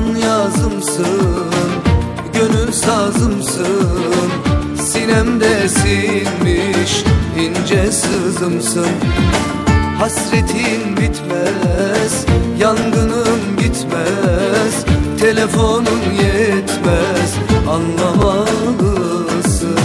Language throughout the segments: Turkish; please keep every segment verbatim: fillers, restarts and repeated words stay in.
Aman yazımsın, gönül sazımsın, sinemde sinmiş ince sızımsın. Hasretin bitmez, yangının gitmez, telefonun yetmez, anlamalısın.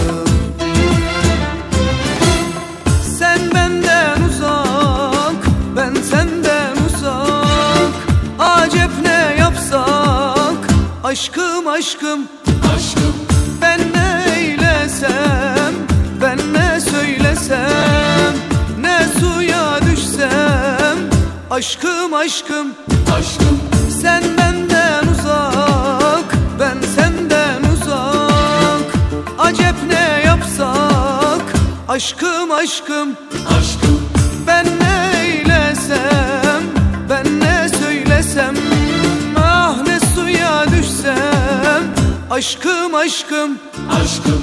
Sen benden uzak, ben senden uzak, acep ne yapsak, aşkım aşkım aşkım. Ben ne eylesem, ben ne söylesem, ne suya düşsem, aşkım aşkım aşkım. Sen benden uzak, ben senden uzak, acep ne yapsak, aşkım aşkım aşkım. Ben ne eylesem, ben ne söylesem, ah ne suya düşsem, aşkım aşkım aşkım.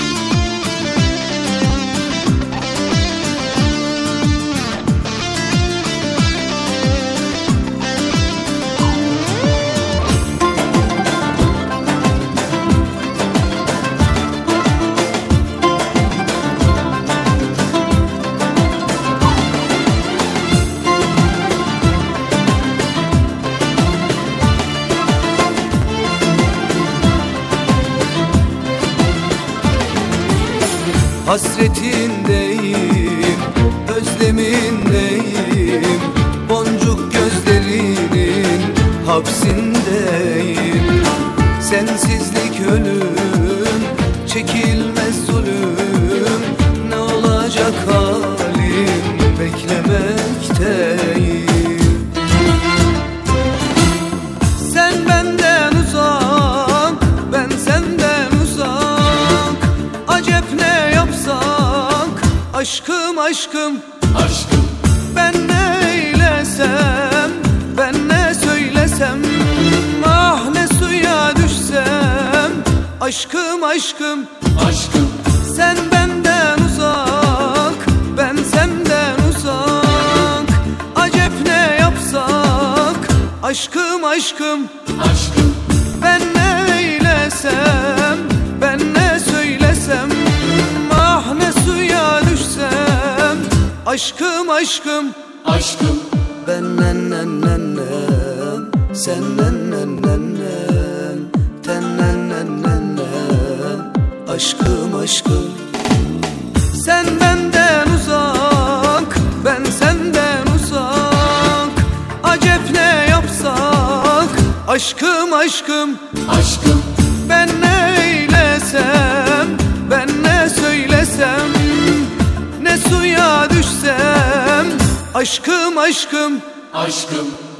Hasretindeyim, özlemindeyim, boncuk gözlerinin hapsindeyim. Sensizlik ölüm, çekilmez zulüm, ne olacak halim, beklemekteyim. Sen benden uzak, ben senden uzak, acep ne yapsak, aşkım aşkım aşkım. Ben ne eylesem, ben ne söylesem, ah ne suya düşsem, aşkım aşkım aşkım. Sen benden uzak, ben senden uzak, acep ne yapsak, aşkım aşkım aşkım. Ben ne eylesem, ben ne söylesem, ah ne suya düşsem, aşkım aşkım aşkım. Ben nennennennem, sen nennennennem, ten nennennennem, aşkım aşkım. Sen benden uzak, ben senden uzak, acep ne yapsak, aşkım aşkım aşkım. Ben ne eylesem, ben ne söylesem, ne suya düşsem, aşkım aşkım aşkım.